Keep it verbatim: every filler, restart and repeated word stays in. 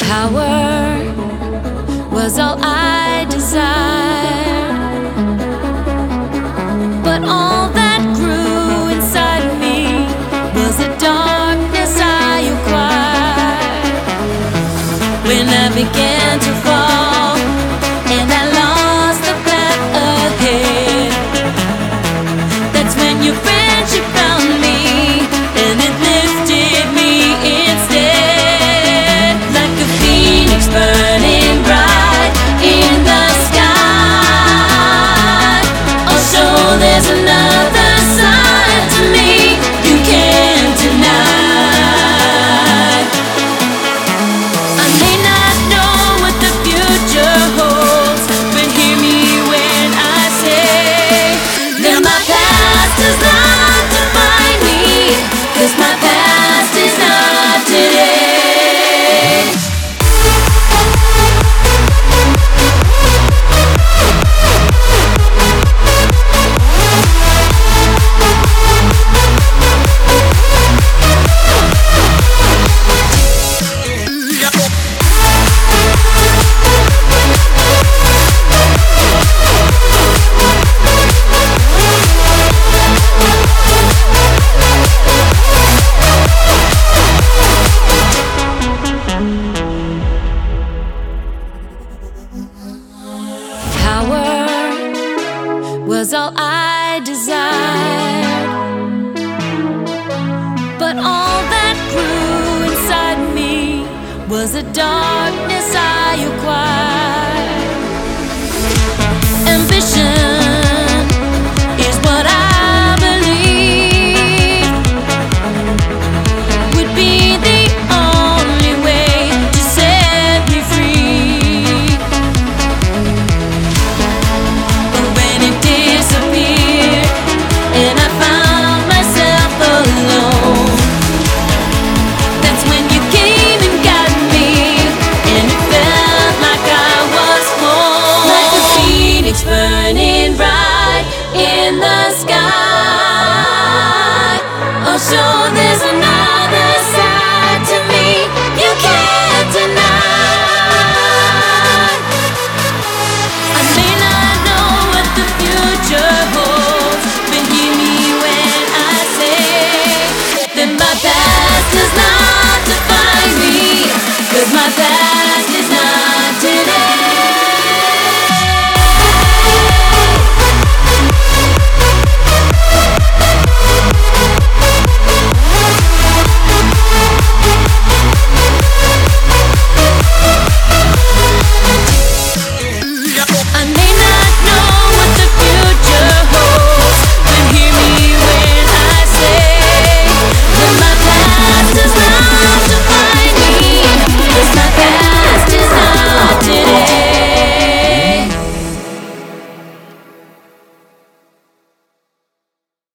Power was all I desired, but all that grew inside of me was the darkness I acquired. When I began to fall and I lost the path ahead, that's when your friendship found me and it lifted me instead, like a phoenix burning bright in the sky. Oh, so there's another side to me you can't deny. I may not know what the future holds, but hear me when I say that my past does not define me, 'cause my past is not today. Power was all I desired, but all that grew inside me was the darkness I acquired.